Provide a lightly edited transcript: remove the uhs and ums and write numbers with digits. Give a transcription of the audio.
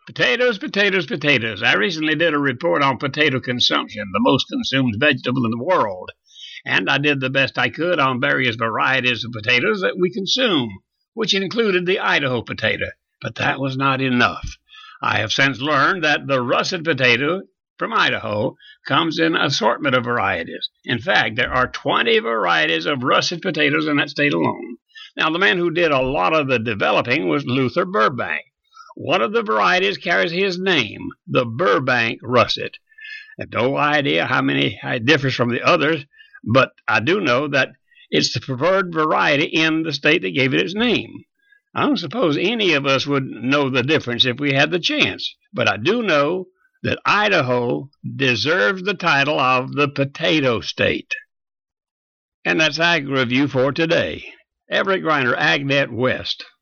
Potatoes, potatoes, potatoes. I recently did a report on potato consumption, the most consumed vegetable in the world, and I did the best I could on various varieties of potatoes that we consume, which included the Idaho potato. But that was not enough. I have since learned that the russet potato from Idaho comes in an assortment of varieties. In fact, there are 20 varieties of russet potatoes in that state alone. Now, the man who did a lot of the developing was Luther Burbank. One of the varieties carries his name, the Burbank russet. I have no idea how many it differs from the others, but I do know that it's the preferred variety in the state that gave it its name. I don't suppose any of us would know the difference if we had the chance, but I do know that Idaho deserves the title of the Potato State. And that's Ag Review for today. Everett Griner, AgNet West.